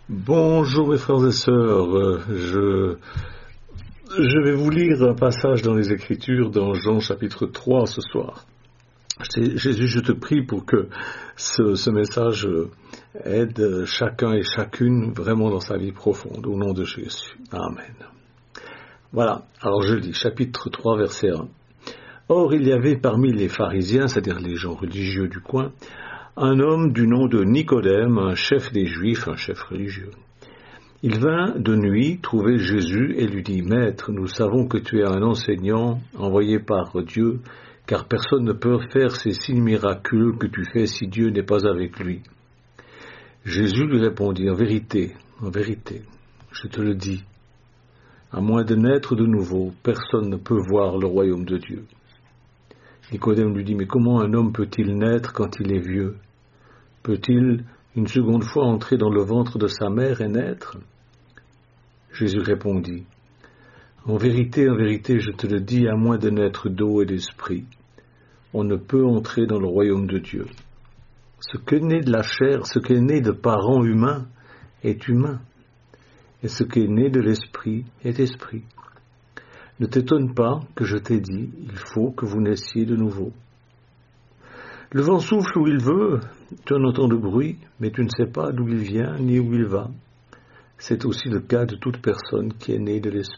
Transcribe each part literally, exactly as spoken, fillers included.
Bonjour mes frères et sœurs, euh, je, je vais vous lire un passage dans les Écritures, dans Jean chapitre trois ce soir. Jésus, je te prie pour que ce, ce message aide chacun et chacune vraiment dans sa vie profonde, au nom de Jésus. Amen. Voilà, alors je lis, chapitre trois, verset un. Or il y avait parmi les pharisiens, c'est-à-dire les gens religieux du coin, un homme du nom de Nicodème, un chef des Juifs, un chef religieux. Il vint de nuit trouver Jésus et lui dit, « Maître, nous savons que tu es un enseignant envoyé par Dieu, car personne ne peut faire ces signes miraculeux que tu fais si Dieu n'est pas avec lui. » Jésus lui répondit, « En vérité, en vérité, je te le dis, à moins de naître de nouveau, personne ne peut voir le royaume de Dieu. » Nicodème lui dit, « Mais comment un homme peut-il naître quand il est vieux ? Peut-il une seconde fois entrer dans le ventre de sa mère et naître ?» Jésus répondit, « En vérité, en vérité, je te le dis, à moins de naître d'eau et d'esprit, on ne peut entrer dans le royaume de Dieu. Ce qui est né de la chair, ce qui est né de parents humains, est humain, et ce qui est né de l'esprit est esprit. Ne t'étonne pas que je t'ai dit, il faut que vous naissiez de nouveau. Le vent souffle où il veut, tu en entends le bruit, mais tu ne sais pas d'où il vient ni où il va. C'est aussi le cas de toute personne qui est née de l'esprit. »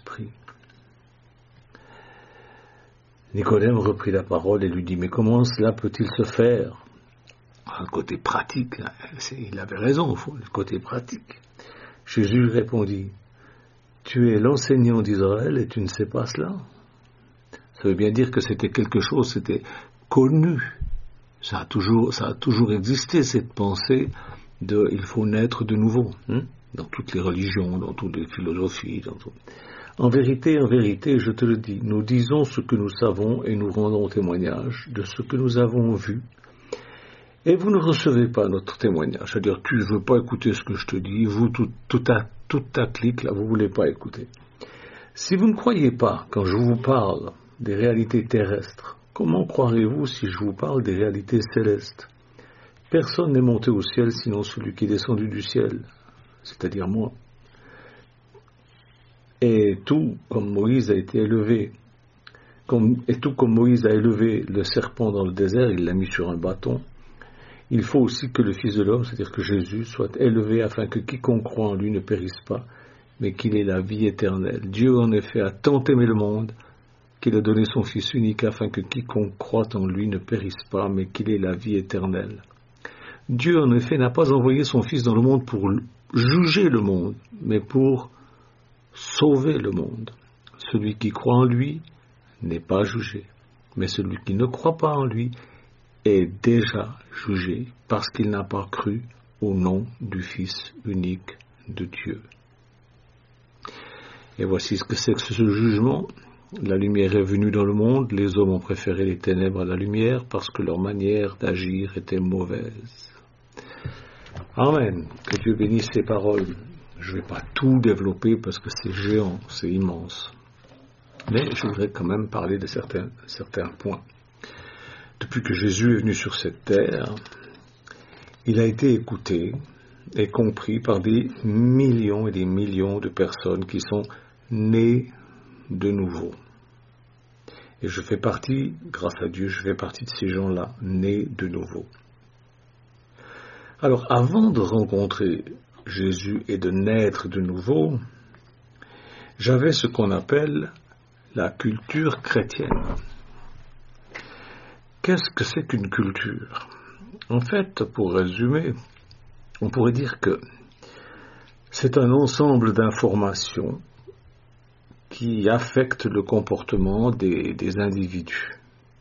Nicodème reprit la parole et lui dit, « Mais comment cela peut-il se faire ?» Le côté pratique, il avait raison, le côté pratique. Jésus lui répondit, « Tu es l'enseignant d'Israël et tu ne sais pas cela. » Ça veut bien dire que c'était quelque chose, c'était connu. Ça a toujours, ça a toujours existé, cette pensée de « il faut naître de nouveau hein », dans toutes les religions, dans toutes les philosophies. Dans tout. En vérité, en vérité, je te le dis, nous disons ce que nous savons et nous rendons témoignage de ce que nous avons vu. Et vous ne recevez pas notre témoignage, c'est-à-dire tu ne veux pas écouter ce que je te dis, vous, tout, tout ta, toute ta clique, là, vous ne voulez pas écouter. Si vous ne croyez pas, quand je vous parle des réalités terrestres, comment croirez-vous si je vous parle des réalités célestes ? Personne n'est monté au ciel sinon celui qui est descendu du ciel, c'est-à-dire moi. Et tout comme Moïse a été élevé, comme, et tout comme Moïse a élevé le serpent dans le désert, il l'a mis sur un bâton, il faut aussi que le Fils de l'homme, c'est-à-dire que Jésus, soit élevé afin que quiconque croit en lui ne périsse pas, mais qu'il ait la vie éternelle. Dieu en effet a tant aimé le monde qu'il a donné son Fils unique afin que quiconque croit en lui ne périsse pas, mais qu'il ait la vie éternelle. Dieu, en effet, n'a pas envoyé son Fils dans le monde pour juger le monde, mais pour sauver le monde. Celui qui croit en lui n'est pas jugé, mais celui qui ne croit pas en lui est déjà jugé parce qu'il n'a pas cru au nom du Fils unique de Dieu. Et voici ce que c'est que ce jugement. La lumière est venue dans le monde, les hommes ont préféré les ténèbres à la lumière parce que leur manière d'agir était mauvaise. Amen. Que Dieu bénisse ces paroles. Je ne vais pas tout développer parce que c'est géant, c'est immense. Mais je voudrais quand même parler de certains, certains points. Depuis que Jésus est venu sur cette terre, il a été écouté et compris par des millions et des millions de personnes qui sont nées de nouveau. Et je fais partie, grâce à Dieu, je fais partie de ces gens-là, nés de nouveau. Alors, avant de rencontrer Jésus et de naître de nouveau, j'avais ce qu'on appelle la culture chrétienne. Qu'est-ce que c'est qu'une culture ? En fait, pour résumer, on pourrait dire que c'est un ensemble d'informations qui affectent le comportement des, des individus.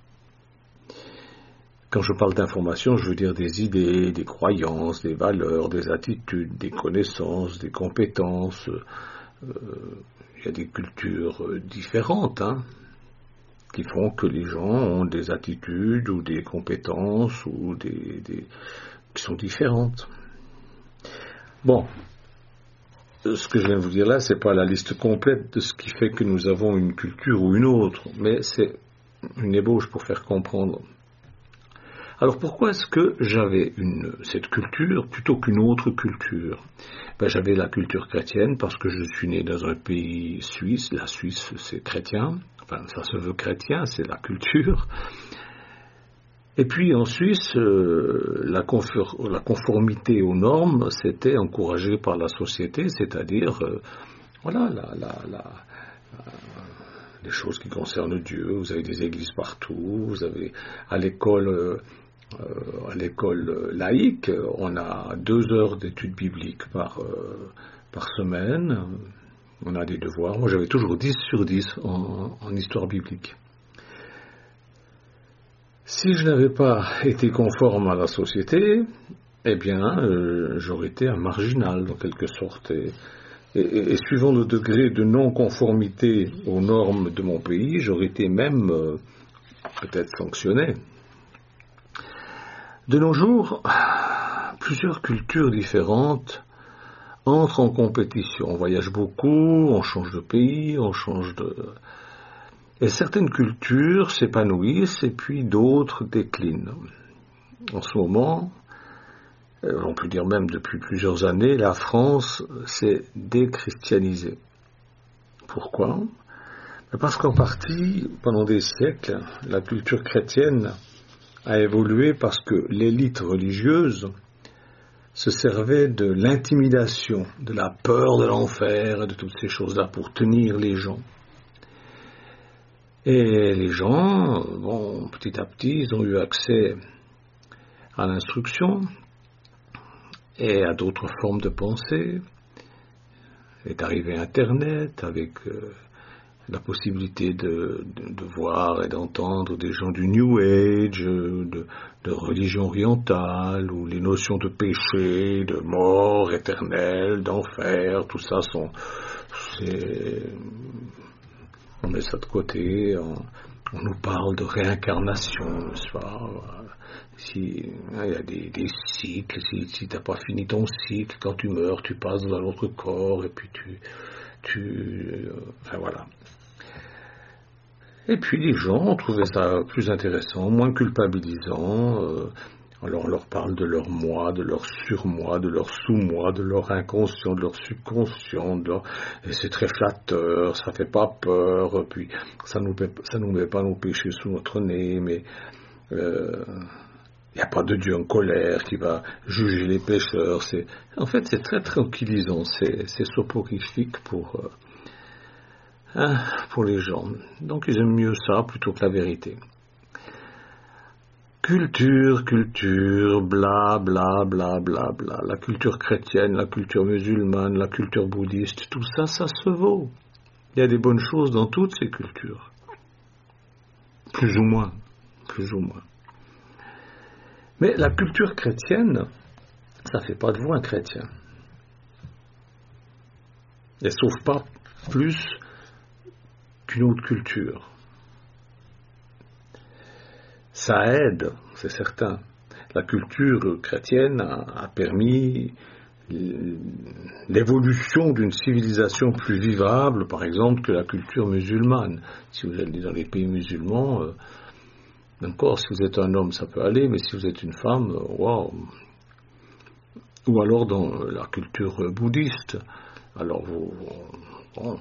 Quand je parle d'informations, je veux dire des idées, des croyances, des valeurs, des attitudes, des connaissances, des compétences. Euh, il y a des cultures différentes, hein, qui font que les gens ont des attitudes ou des compétences ou des, des qui sont différentes. Bon, ce que je viens de vous dire là, c'est pas la liste complète de ce qui fait que nous avons une culture ou une autre, mais c'est une ébauche pour faire comprendre. Alors pourquoi est-ce que j'avais une, cette culture plutôt qu'une autre culture? Ben, j'avais la culture chrétienne parce que je suis né dans un pays suisse. La Suisse, c'est chrétien. Enfin, ça se veut chrétien, c'est la culture. Et puis en Suisse, euh, la, confor- la conformité aux normes, c'était encouragé par la société, c'est-à-dire, euh, voilà, la, la, la, la, les choses qui concernent Dieu. Vous avez des églises partout, vous avez à l'école... Euh, Euh, à l'école laïque, on a deux heures d'études bibliques par, euh, par semaine. On a des devoirs. Moi, j'avais toujours dix sur dix en, en histoire biblique. Si je n'avais pas été conforme à la société, eh bien, euh, j'aurais été un marginal, en quelque sorte. Et, et, et suivant le degré de non-conformité aux normes de mon pays, j'aurais été même euh, peut-être sanctionné. De nos jours, plusieurs cultures différentes entrent en compétition. On voyage beaucoup, on change de pays, on change de... Et certaines cultures s'épanouissent et puis d'autres déclinent. En ce moment, on peut dire même depuis plusieurs années, la France s'est déchristianisée. Pourquoi? Parce qu'en partie, pendant des siècles, la culture chrétienne a évolué parce que l'élite religieuse se servait de l'intimidation, de la peur de l'enfer et de toutes ces choses-là pour tenir les gens. Et les gens, bon, petit à petit, ils ont eu accès à l'instruction et à d'autres formes de pensée. Est arrivé Internet avec... Euh, la possibilité de, de, de voir et d'entendre des gens du New Age, de, de religion orientale, où les notions de péché, de mort éternelle, d'enfer, tout ça sont... C'est, on met ça de côté, on, on nous parle de réincarnation, n'est-ce pas? Si, il y a des, des cycles, si, si tu n'as pas fini ton cycle, quand tu meurs, tu passes dans un autre corps, et puis tu... tu enfin voilà. Et puis les gens ont trouvé ça plus intéressant, moins culpabilisant. Euh, alors on leur parle de leur moi, de leur surmoi, de leur sous-moi, de leur inconscient, de leur subconscient. De leur... Et c'est très flatteur, ça fait pas peur. Puis ça nous met, ça nous met pas nos péchés sous notre nez, mais il euh, n'y a pas de Dieu en colère qui va juger les pécheurs. C'est, en fait, c'est très tranquillisant, c'est, c'est soporifique pour... Euh, Hein, pour les gens. Donc ils aiment mieux ça plutôt que la vérité. Culture, culture, bla bla bla bla bla. La culture chrétienne, la culture musulmane, la culture bouddhiste, tout ça, ça se vaut. Il y a des bonnes choses dans toutes ces cultures. Plus ou moins. Plus ou moins. Mais la culture chrétienne, ça ne fait pas de vous un chrétien. Elle ne sauve pas plus qu'une autre culture. Ça aide, c'est certain. La culture chrétienne a, a permis l'évolution d'une civilisation plus vivable, par exemple, que la culture musulmane. Si vous allez dans les pays musulmans, euh, encore, si vous êtes un homme, ça peut aller, mais si vous êtes une femme, waouh. Ou alors dans la culture bouddhiste, alors vous... Bon,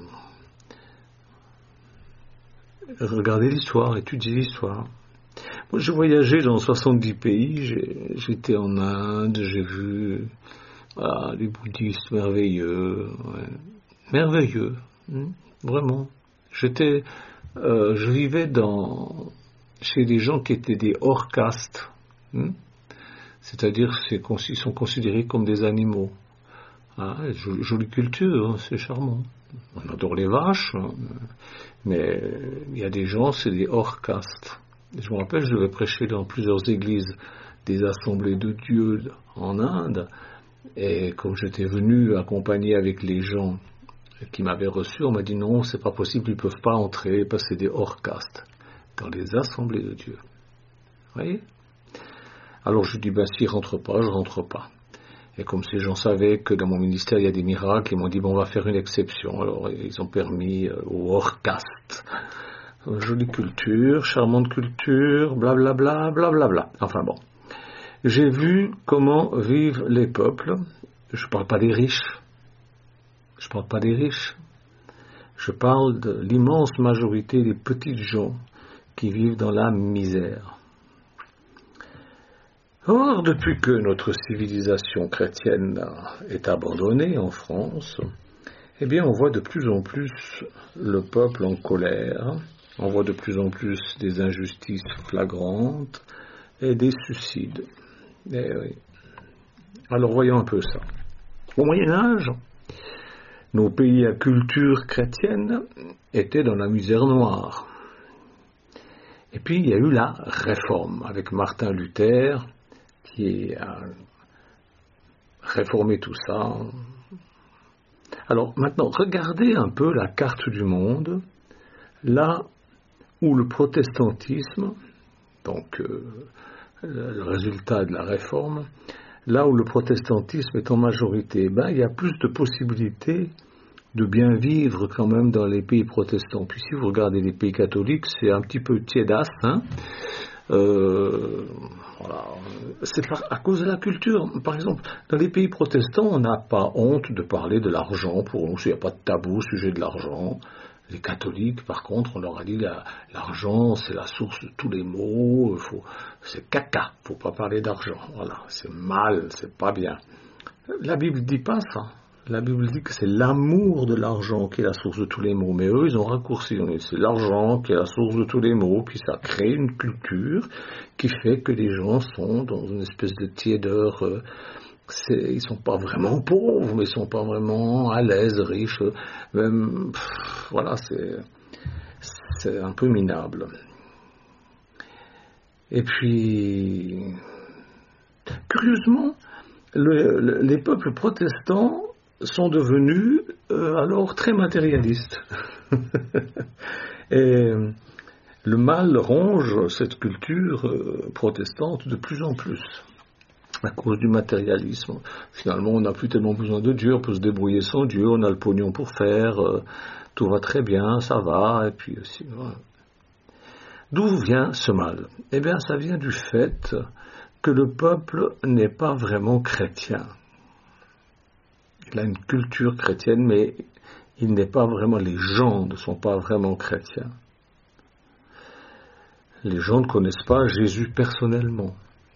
regardez l'histoire, étudiez l'histoire. Moi, j'ai voyagé dans soixante-dix pays, j'ai, j'étais en Inde, j'ai vu ah, les bouddhistes merveilleux, ouais. merveilleux, hein, vraiment. J'étais, euh, je vivais dans, chez des gens qui étaient des hors-castes, hein, c'est-à-dire qu'ils sont considérés comme des animaux. Ah, jolie, jolie culture, hein, c'est charmant. On adore les vaches, hein, mais il y a des gens, c'est des hors-castes. Je me rappelle, je devais prêcher dans plusieurs églises des assemblées de Dieu en Inde, et comme j'étais venu accompagner avec les gens qui m'avaient reçu, on m'a dit non, c'est pas possible, ils ne peuvent pas entrer parce que c'est des hors-castes dans les assemblées de Dieu. Vous voyez? Alors je dis, ben s'ils ne rentrent pas, je ne rentre pas. Et comme ces gens savaient que dans mon ministère il y a des miracles, ils m'ont dit bon, on va faire une exception. Alors ils ont permis aux hors-castes jolie culture, charmante culture, blablabla, blablabla. Enfin bon. J'ai vu comment vivent les peuples. Je ne parle pas des riches. Je ne parle pas des riches. Je parle de l'immense majorité des petites gens qui vivent dans la misère. Or, depuis que notre civilisation chrétienne est abandonnée en France, eh bien, on voit de plus en plus le peuple en colère, on voit de plus en plus des injustices flagrantes et des suicides. Eh oui. Alors, voyons un peu ça. Au Moyen-Âge, nos pays à culture chrétienne étaient dans la misère noire. Et puis, il y a eu la Réforme, avec Martin Luther, qui a réformé tout ça. Alors maintenant, regardez un peu la carte du monde, là où le protestantisme, donc euh, le résultat de la réforme, là où le protestantisme est en majorité, ben, il y a plus de possibilités de bien vivre quand même dans les pays protestants. Puis si vous regardez les pays catholiques, c'est un petit peu tiédasse, hein. Euh, voilà. C'est par, à cause de la culture. Par exemple, dans les pays protestants, on n'a pas honte de parler de l'argent. Pour nous, il n'y a pas de tabou au sujet de l'argent. Les catholiques, par contre, on leur a dit la, l'argent, c'est la source de tous les maux. Faut, c'est caca. Il ne faut pas parler d'argent. Voilà, c'est mal, c'est pas bien. La Bible ne dit pas ça. La Bible dit que c'est l'amour de l'argent qui est la source de tous les maux. Mais eux, ils ont raccourci. C'est l'argent qui est la source de tous les maux. Puis ça crée une culture qui fait que les gens sont dans une espèce de tiédeur. Euh, c'est, ils ne sont pas vraiment pauvres, mais ils ne sont pas vraiment à l'aise, riches. Même, pff, voilà, c'est, c'est un peu minable. Et puis, curieusement, le, le, les peuples protestants sont devenus euh, alors très matérialistes. Et le mal ronge cette culture euh, protestante de plus en plus à cause du matérialisme. Finalement, on n'a plus tellement besoin de Dieu, on peut se débrouiller sans Dieu, on a le pognon pour faire, euh, tout va très bien, ça va, et puis aussi, voilà. D'où vient ce mal? Eh bien, ça vient du fait que le peuple n'est pas vraiment chrétien. Il a une culture chrétienne, mais il n'est pas vraiment, les gens ne sont pas vraiment chrétiens. Les gens ne connaissent pas Jésus personnellement.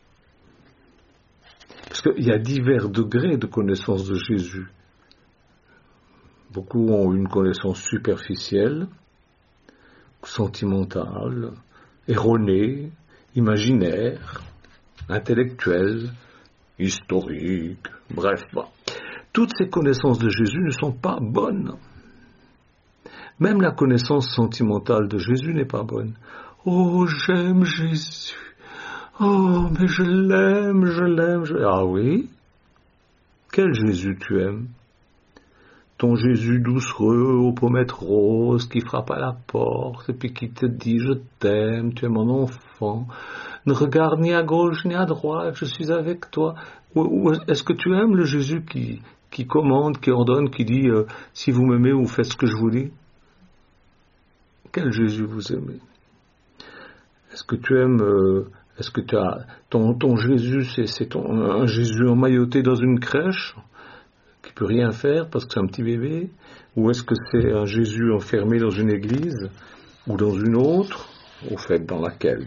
Parce qu'il y a divers degrés de connaissance de Jésus. Beaucoup ont une connaissance superficielle, sentimentale, erronée, imaginaire, intellectuelle, historique, bref, bon. Toutes ces connaissances de Jésus ne sont pas bonnes. Même la connaissance sentimentale de Jésus n'est pas bonne. Oh, j'aime Jésus. Oh, mais je l'aime, je l'aime. Je... Ah oui? Quel Jésus tu aimes? Ton Jésus doucereux aux pommettes roses qui frappe à la porte et puis qui te dit je t'aime, tu es mon enfant. Ne regarde ni à gauche ni à droite, je suis avec toi. Ou, ou est-ce que tu aimes le Jésus qui, qui commande, qui ordonne, qui dit euh, si vous m'aimez, vous faites ce que je vous dis? Quel Jésus vous aimez? Est-ce que tu aimes, euh, est-ce que tu as, ton, ton Jésus, c'est, c'est ton, un Jésus emmailloté dans une crèche qui peut rien faire parce que c'est un petit bébé? Ou est-ce que c'est un Jésus enfermé dans une église ou dans une autre, au fait dans laquelle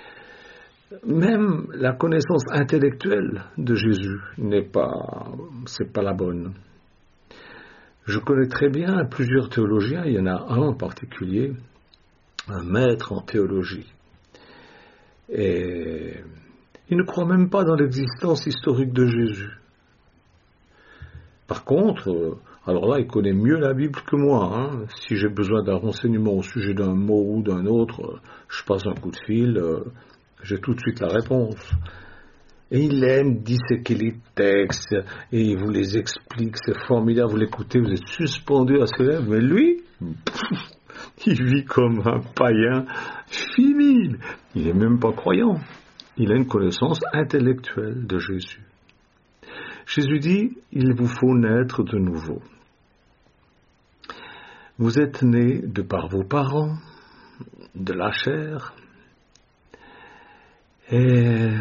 même la connaissance intellectuelle de Jésus n'est pas, c'est pas la bonne. Je connais très bien plusieurs théologiens, il y en a un en particulier, un maître en théologie. Et il ne croit même pas dans l'existence historique de Jésus. Par contre, alors là, il connaît mieux la Bible que moi. Hein. Si j'ai besoin d'un renseignement au sujet d'un mot ou d'un autre, je passe un coup de fil, j'ai tout de suite la réponse. Et il aime disséquer les textes, et il vous les explique, c'est formidable, vous l'écoutez, vous êtes suspendu à ses lèvres, mais lui, il vit comme un païen fini, il n'est même pas croyant, il a une connaissance intellectuelle de Jésus. Jésus dit, il vous faut naître de nouveau. Vous êtes né de par vos parents, de la chair. Et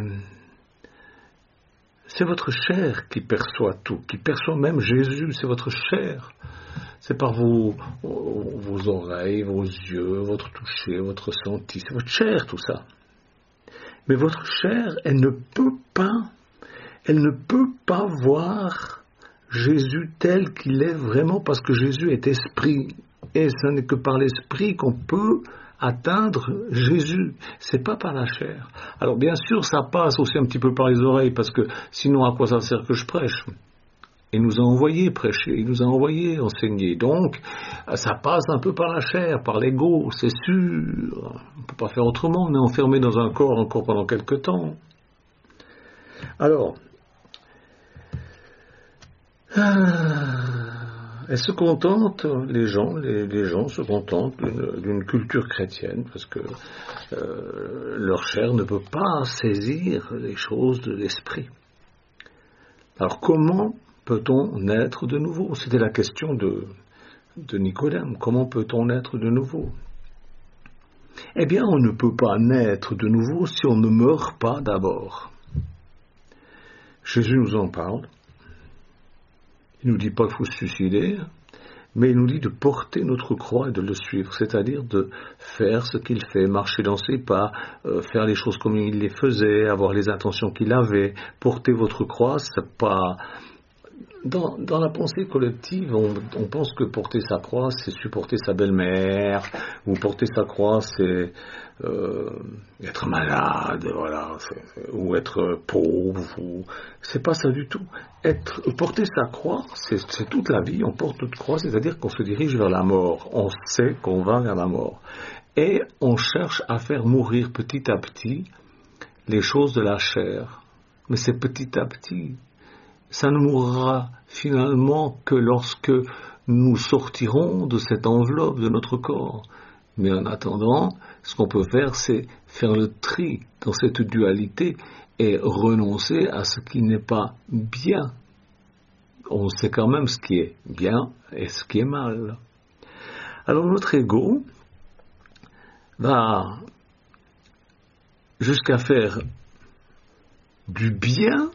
c'est votre chair qui perçoit tout, qui perçoit même Jésus, c'est votre chair. C'est par vos, vos oreilles, vos yeux, votre toucher, votre senti, c'est votre chair tout ça. Mais votre chair, elle ne peut pas, elle ne peut pas voir Jésus tel qu'il est vraiment, parce que Jésus est esprit. Et ce n'est que par l'esprit qu'on peut atteindre Jésus. C'est pas par la chair. Alors bien sûr, ça passe aussi un petit peu par les oreilles, parce que sinon à quoi ça sert que je prêche ? Il nous a envoyé prêcher, il nous a envoyé enseigner. Donc, ça passe un peu par la chair, par l'ego, c'est sûr. On ne peut pas faire autrement, on est enfermé dans un corps encore pendant quelque temps. Alors, elles se contentent, les gens, les, les gens se contentent d'une, d'une culture chrétienne, parce que euh, leur chair ne peut pas saisir les choses de l'esprit. Alors, comment peut-on naître de nouveau ? C'était la question de, de Nicodème. Comment peut-on naître de nouveau ? Eh bien, on ne peut pas naître de nouveau si on ne meurt pas d'abord. Jésus nous en parle. Il ne nous dit pas qu'il faut se suicider, mais il nous dit de porter notre croix et de le suivre, c'est-à-dire de faire ce qu'il fait, marcher dans ses pas, euh, faire les choses comme il les faisait, avoir les intentions qu'il avait. Porter votre croix, c'est pas... Dans, dans la pensée collective, on, on pense que porter sa croix, c'est supporter sa belle-mère, ou porter sa croix, c'est euh, être malade, voilà, c'est, ou être pauvre, ou c'est pas ça du tout. Être, porter sa croix, c'est, c'est toute la vie. On porte notre croix, c'est-à-dire qu'on se dirige vers la mort. On sait qu'on va vers la mort, et on cherche à faire mourir petit à petit les choses de la chair. Mais c'est petit à petit. Ça ne mourra finalement que lorsque nous sortirons de cette enveloppe de notre corps. Mais en attendant, ce qu'on peut faire, c'est faire le tri dans cette dualité et renoncer à ce qui n'est pas bien. On sait quand même ce qui est bien et ce qui est mal. Alors notre ego va jusqu'à faire du bien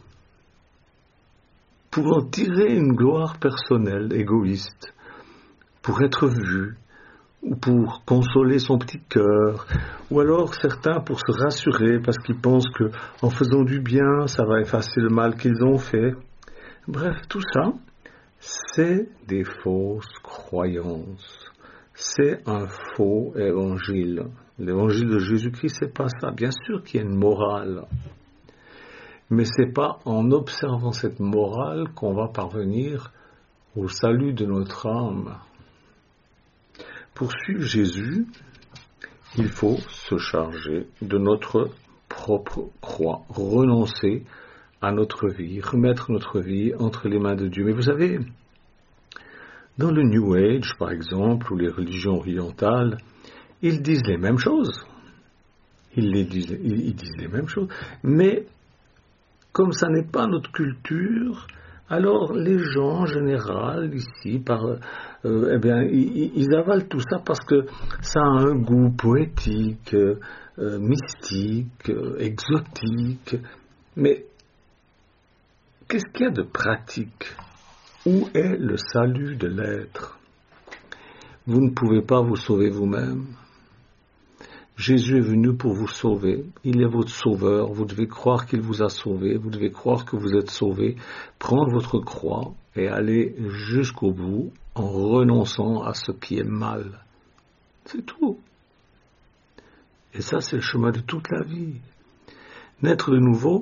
pour en tirer une gloire personnelle, égoïste, pour être vu, ou pour consoler son petit cœur, ou alors certains pour se rassurer parce qu'ils pensent que en faisant du bien, ça va effacer le mal qu'ils ont fait. Bref, tout ça, c'est des fausses croyances. C'est un faux évangile. L'évangile de Jésus-Christ, c'est pas ça. Bien sûr qu'il y a une morale. Mais ce n'est pas en observant cette morale qu'on va parvenir au salut de notre âme. Pour suivre Jésus, il faut se charger de notre propre croix, renoncer à notre vie, remettre notre vie entre les mains de Dieu. Mais vous savez, dans le New Age, par exemple, ou les religions orientales, ils disent les mêmes choses. Ils, les disent, ils disent les mêmes choses, mais comme ça n'est pas notre culture, alors les gens en général ici, par, euh, eh bien, ils, ils avalent tout ça parce que ça a un goût poétique, euh, mystique, euh, exotique. Mais qu'est-ce qu'il y a de pratique ? Où est le salut de l'être ? Vous ne pouvez pas vous sauver vous-même. Jésus est venu pour vous sauver. Il est votre sauveur. Vous devez croire qu'il vous a sauvé. Vous devez croire que vous êtes sauvé. Prendre votre croix et aller jusqu'au bout en renonçant à ce qui est mal. C'est tout. Et ça, c'est le chemin de toute la vie. Naître de nouveau,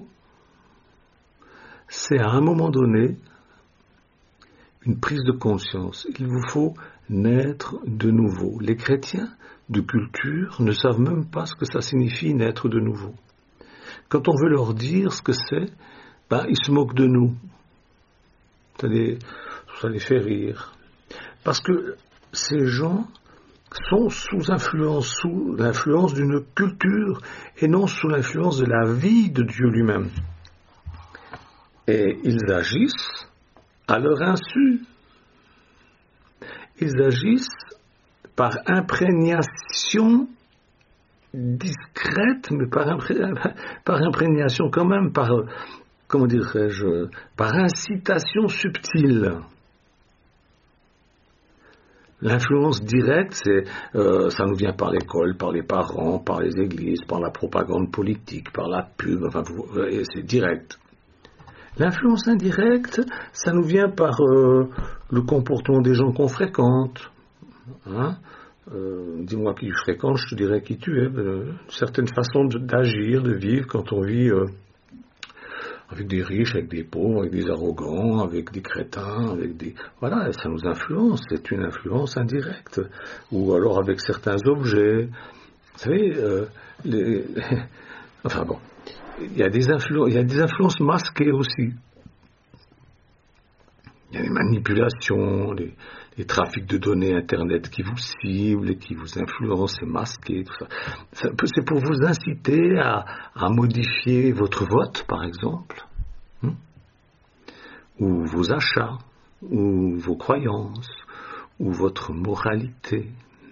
c'est à un moment donné une prise de conscience. Il vous faut naître de nouveau. Les chrétiens de culture ne savent même pas ce que ça signifie naître de nouveau. Quand on veut leur dire ce que c'est, ben, ils se moquent de nous. Ça les, ça les fait rire. Parce que ces gens sont sous influence, sous l'influence d'une culture et non sous l'influence de la vie de Dieu lui-même. Et ils agissent à leur insu. Ils agissent par imprégnation discrète, mais par, impré- par imprégnation quand même, par, comment dirais-je, par incitation subtile. L'influence directe, c'est, euh, ça nous vient par l'école, par les parents, par les églises, par la propagande politique, par la pub, enfin, vous, euh, c'est direct. L'influence indirecte, ça nous vient par euh, le comportement des gens qu'on fréquente. Hein, euh, dis-moi qui je fréquente, je te dirai qui tu es. Euh, certaines façons de, d'agir, de vivre quand on vit euh, avec des riches, avec des pauvres, avec des arrogants, avec des crétins, avec des... Voilà, ça nous influence, c'est une influence indirecte. Ou alors avec certains objets. Vous savez, euh, les... enfin bon, il y a des influences, il y a des influences masquées aussi. Il y a les manipulations, les, les trafics de données Internet qui vous ciblent, qui vous influencent, c'est masqué, tout ça. ça peut, c'est pour vous inciter à, à modifier votre vote, par exemple, hein, ou vos achats, ou vos croyances, ou votre moralité.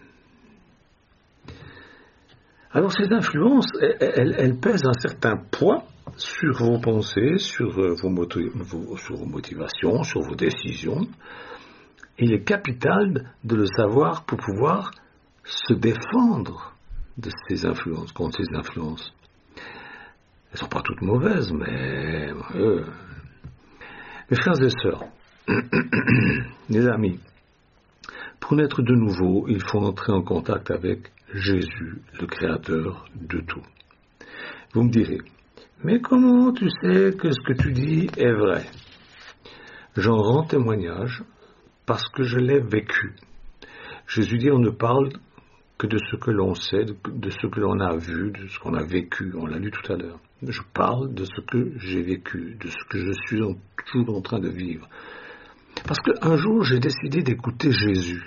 Alors ces influences, elles, elles, elles pèsent un certain poids sur vos pensées, sur vos, moto- vos, sur vos motivations, sur vos décisions. Il est capital de le savoir pour pouvoir se défendre de ces influences, contre ces influences. Elles ne sont pas toutes mauvaises, mais... Euh, mes frères et sœurs, mes amis, pour naître de nouveau, il faut entrer en contact avec Jésus, le Créateur de tout. Vous me direz, mais comment tu sais que ce que tu dis est vrai? J'en rends témoignage parce que je l'ai vécu. Jésus dit, on ne parle que de ce que l'on sait, de ce que l'on a vu, de ce qu'on a vécu. On l'a lu tout à l'heure. Je parle de ce que j'ai vécu, de ce que je suis en, toujours en train de vivre. Parce qu'un jour, j'ai décidé d'écouter Jésus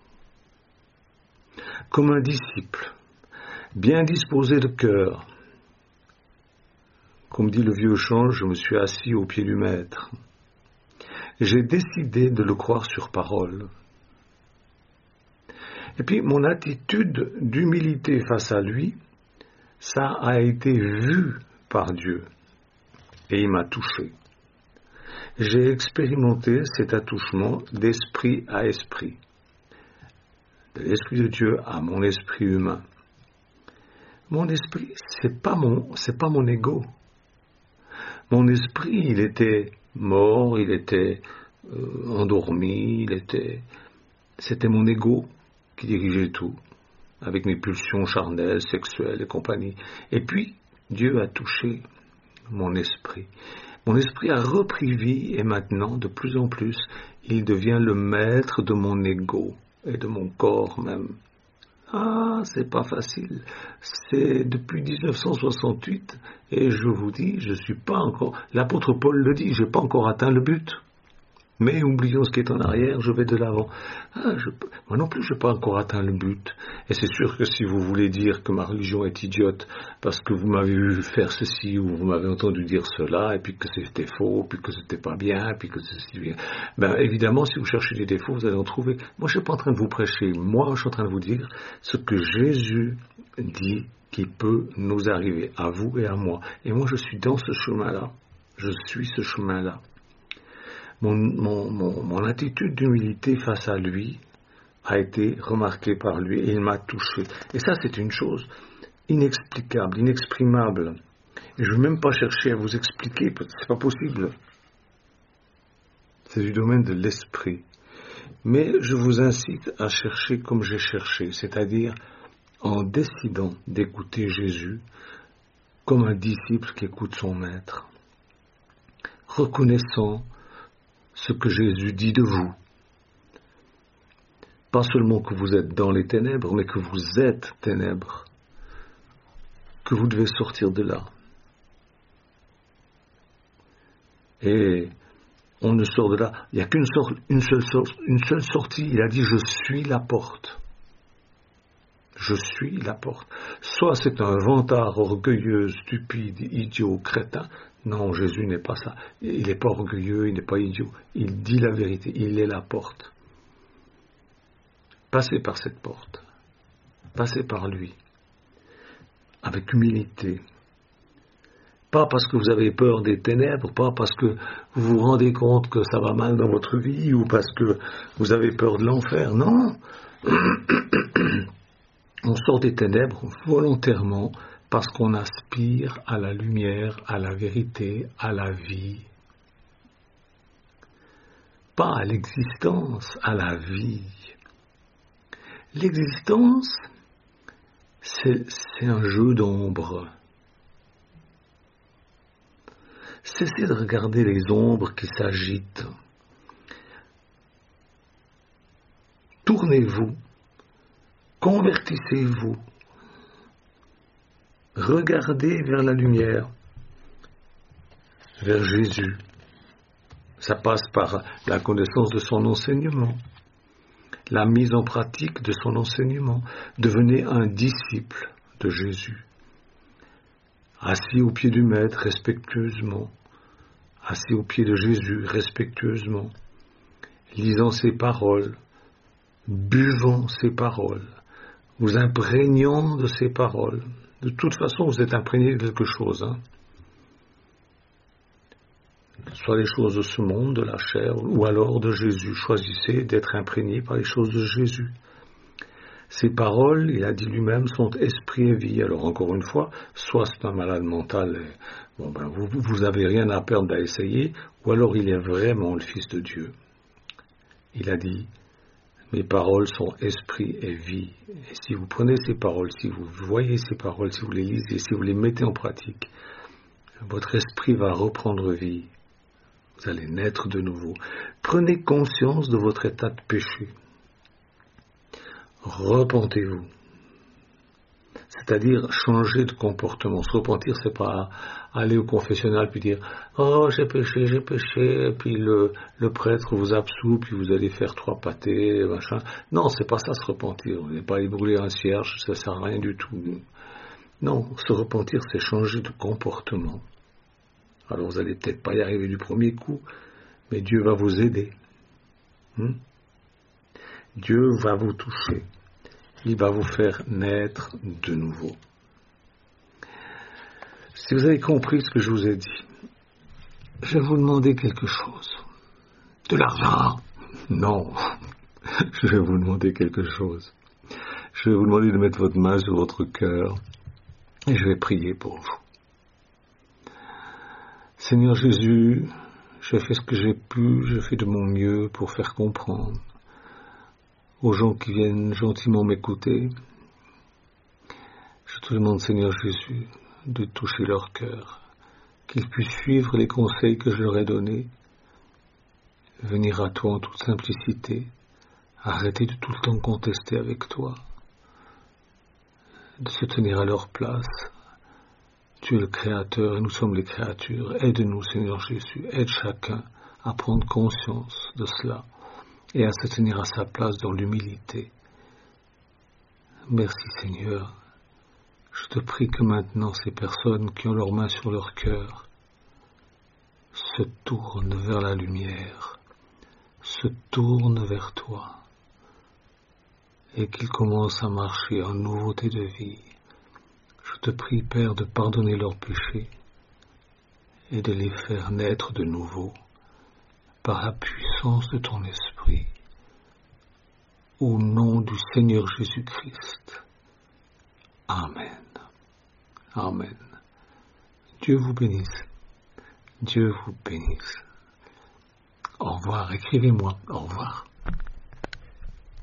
comme un disciple, bien disposé de cœur. Comme dit le vieux chant, je me suis assis au pied du maître. J'ai décidé de le croire sur parole. Et puis mon attitude d'humilité face à lui, ça a été vu par Dieu. Et il m'a touché. J'ai expérimenté cet attouchement d'esprit à esprit. De l'esprit de Dieu à mon esprit humain. Mon esprit, c'est pas mon, c'est pas mon ego. Mon esprit, il était mort, il était euh, endormi, il était... C'était mon ego qui dirigeait tout, avec mes pulsions charnelles, sexuelles et compagnie. Et puis, Dieu a touché mon esprit. Mon esprit a repris vie et maintenant, de plus en plus, il devient le maître de mon ego et de mon corps même. Ah, c'est pas facile. C'est depuis dix-neuf cent soixante-huit et je vous dis, je suis pas encore... L'apôtre Paul le dit, j'ai pas encore atteint le but. Mais oublions ce qui est en arrière, je vais de l'avant. Ah, je, moi non plus, je n'ai pas encore atteint le but. Et c'est sûr que si vous voulez dire que ma religion est idiote parce que vous m'avez vu faire ceci ou vous m'avez entendu dire cela, et puis que c'était faux, puis que c'était pas bien, puis que c'était bien, ben évidemment, si vous cherchez des défauts, vous allez en trouver. Moi, je ne suis pas en train de vous prêcher. Moi, je suis en train de vous dire ce que Jésus dit qui peut nous arriver, à vous et à moi. Et moi, je suis dans ce chemin-là. Je suis ce chemin-là. Mon, mon, mon, mon attitude d'humilité face à lui a été remarquée par lui et il m'a touché. Et ça, c'est une chose inexplicable, inexprimable. Et je ne veux même pas chercher à vous expliquer, c'est pas possible. C'est du domaine de l'esprit. Mais je vous incite à chercher comme j'ai cherché, c'est-à-dire en décidant d'écouter Jésus comme un disciple qui écoute son maître, reconnaissant ce que Jésus dit de vous. Pas seulement que vous êtes dans les ténèbres, mais que vous êtes ténèbres, que vous devez sortir de là. Et on ne sort de là, il n'y a qu'une sorte, une seule, une seule sortie, il a dit « je suis la porte ». Je suis la porte. Soit c'est un vantard orgueilleux, stupide, idiot, crétin. Non, Jésus n'est pas ça. Il n'est pas orgueilleux, il n'est pas idiot. Il dit la vérité, il est la porte. Passez par cette porte. Passez par lui. avec humilité. Pas parce que vous avez peur des ténèbres, pas parce que vous vous rendez compte que ça va mal dans votre vie ou parce que vous avez peur de l'enfer. Non. On sort des ténèbres volontairement parce qu'on aspire à la lumière, à la vérité, à la vie. Pas à l'existence, à la vie. L'existence, c'est, c'est un jeu d'ombre. Cessez de regarder les ombres qui s'agitent. Tournez-vous, convertissez-vous, regardez vers la lumière, vers Jésus. Ça passe par la connaissance de son enseignement, la mise en pratique de son enseignement. Devenez un disciple de Jésus, assis au pied du Maître respectueusement, assis au pied de Jésus respectueusement, lisant ses paroles, buvant ses paroles, vous imprégnant de ses paroles. De toute façon, vous êtes imprégné de quelque chose, hein. Soit les choses de ce monde, de la chair, ou alors de Jésus. Choisissez d'être imprégné par les choses de Jésus. Ces paroles, il a dit lui-même, sont esprit et vie. Alors encore une fois, soit c'est un malade mental, et, bon ben, vous, vous avez rien à perdre à essayer, ou alors il est vraiment le Fils de Dieu. Il a dit, mes paroles sont esprit et vie. Et si vous prenez ces paroles, si vous voyez ces paroles, si vous les lisez, si vous les mettez en pratique, votre esprit va reprendre vie. Vous allez naître de nouveau. Prenez conscience de votre état de péché. Repentez-vous. C'est-à-dire changer de comportement. Se repentir, c'est pas aller au confessionnal puis dire « Oh, j'ai péché, j'ai péché », et puis le, le prêtre vous absout, puis vous allez faire trois pâtés, machin. Non, c'est pas ça se repentir. Vous n'allez pas aller brûler un cierge, ça sert à rien du tout. Non, se repentir, c'est changer de comportement. Alors vous n'allez peut-être pas y arriver du premier coup, mais Dieu va vous aider. Hmm? Dieu va vous toucher. Il va vous faire naître de nouveau. Si vous avez compris ce que je vous ai dit, je vais vous demander quelque chose. De l'argent? Non. Je vais vous demander quelque chose. Je vais vous demander de mettre votre main sur votre cœur et je vais prier pour vous. Seigneur Jésus, j'ai fait ce que j'ai pu, j'ai fait de mon mieux pour faire comprendre aux gens qui viennent gentiment m'écouter. Je te demande, Seigneur Jésus, de toucher leur cœur, qu'ils puissent suivre les conseils que je leur ai donnés, venir à toi en toute simplicité, arrêter de tout le temps contester avec toi, de se tenir à leur place. Tu es le Créateur et nous sommes les créatures. Aide-nous, Seigneur Jésus, aide chacun à prendre conscience de cela et à se tenir à sa place dans l'humilité. Merci, Seigneur. Je te prie que maintenant ces personnes qui ont leurs mains sur leur cœur se tournent vers la lumière, se tournent vers toi et qu'ils commencent à marcher en nouveauté de vie. Je te prie, Père, de pardonner leurs péchés et de les faire naître de nouveau par la puissance de ton esprit. Au nom du Seigneur Jésus-Christ. Amen. Amen. Dieu vous bénisse. Dieu vous bénisse. Au revoir. Écrivez-moi. Au revoir.